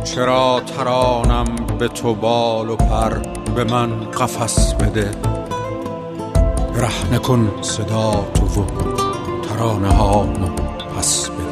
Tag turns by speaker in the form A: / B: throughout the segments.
A: چرا ترانم به تو بال و پر، به من قفس بده. رهنه کن صدا تو و ترانه هامو پس بده.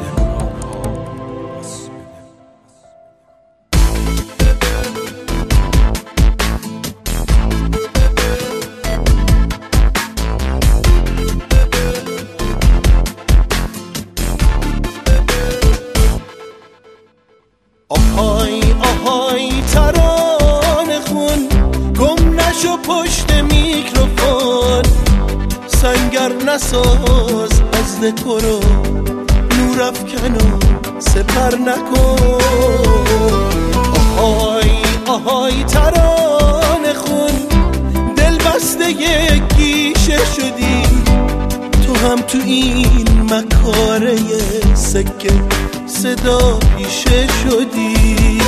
B: آهای آهای ترانه خون، گم نشو پشت میکروفون. سنگر نساز از دکورو، نور افکن و سپر نکن. آهای آهای ترانه خون، دل بسته یک گیشه شدی. تو هم تو این مکاره سکه صدا پیشه شدی.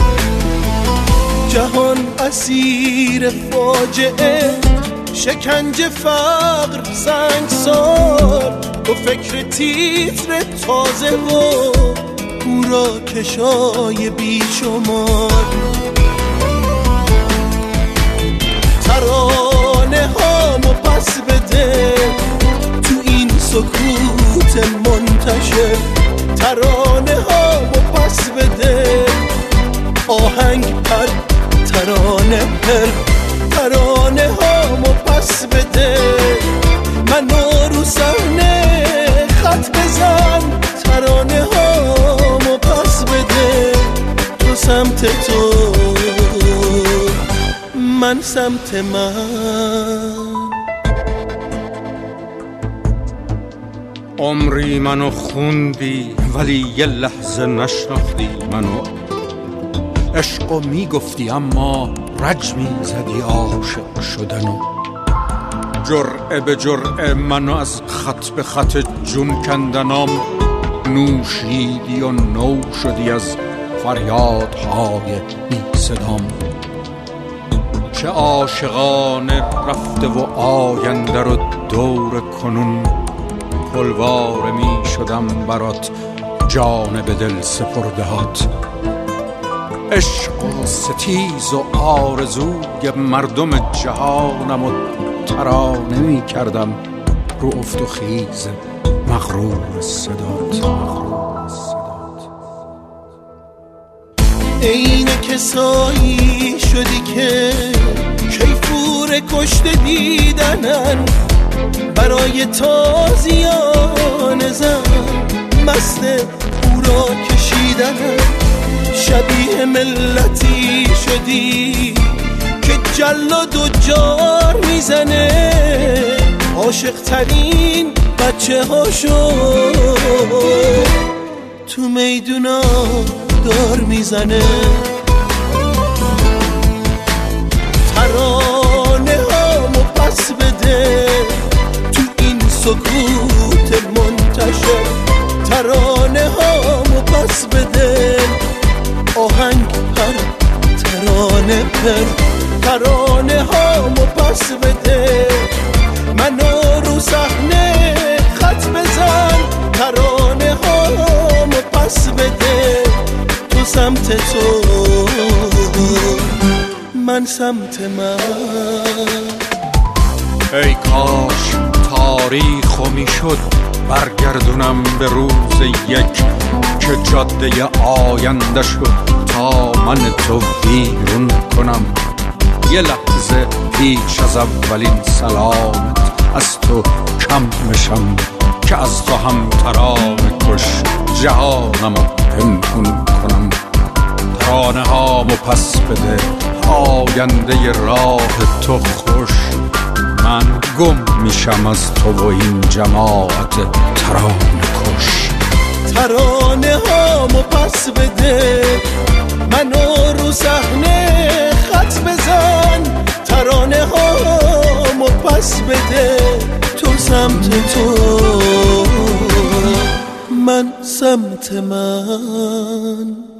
B: جهان اسیر فاجعه، شکنجه فقر سنگسار. تو فکر تیتر تازه و هورا کشای بیشمار. ترانه هامو پس بده تو این سکوت منتشر. ترانه هامو پس بده، آهنگ پر ترانه پر. ترانه هامو پس بده، منو رو صحنه خط بزن. ترانه هامو پس بده، تو سمت تو، من سمت من.
A: عمری منو خوندی ولی یه لحظه نشناختی منو. عشقو میگفتی اما رج میزدی عاشق شدنو. جرعه به جرعه منو از خط به خط جون کندنام نوشیدی و نو شدی از فریادهای بی صدام. چه عاشقانه رفته و آینده رو دور کنون. پلواره می شدم برات جان به دل سپردهات. عشق و ستیز و آرزوی مردم جهانم و ترانه می کردم رو افت و خیز مغرور صدات.
B: عین کسایی شدی که کیفور کشته دیدنن. برای تازیان زن مست او را کشیدن. شبیه ملتی شدی که جلاد و جار میزنه. عاشق ترین بچه هاشو تو میدونا دار میزنه. ترانه هامو پس بده تو این سکوت منتشر. ترانه هامو پس بده، آهنگ پر ترانه پر. ترانه هامو پس بده، منو رو صحنه خط بزن. ترانه هامو پس بده، تو سمت تو، من سمت من.
A: ای کاش تاریخو میشد برگردونم به روز یک که جاده آینده شد تا من تو ویرون کنم. یه لحظه پیش از اولین سلامت از تو کم مشم که از تو هم ترانه کش جهانمو پنهون کنم. ترانه هامو پس بده، آینده راه تو خوش. من گم میشم از تو و این جماعت ترانه کش.
B: ترانه هامو پس بده، منو رو صحنه خط بزن. ترانه هامو پس بده، تو سمت تو، من سمت من.